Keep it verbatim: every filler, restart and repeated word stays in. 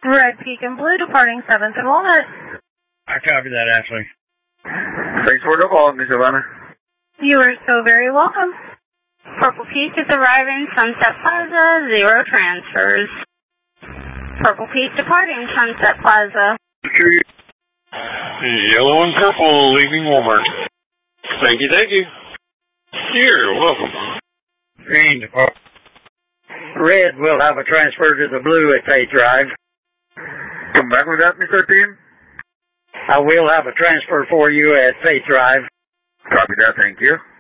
Red Peak and Blue departing seventh and Walnut. I copy that, Ashley. Thanks for the call, Miss Savannah. You are so very welcome. Purple Peak is arriving Sunset Plaza, zero transfers. Purple Peak departing Sunset Plaza. Yellow and purple leaving Walmart. Thank you, thank you. You're welcome. Green depart. Red will have a transfer to the blue at Faith Drive. Come back with that, Mister Team. I will have a transfer for you at Faith Drive. Copy that, thank you.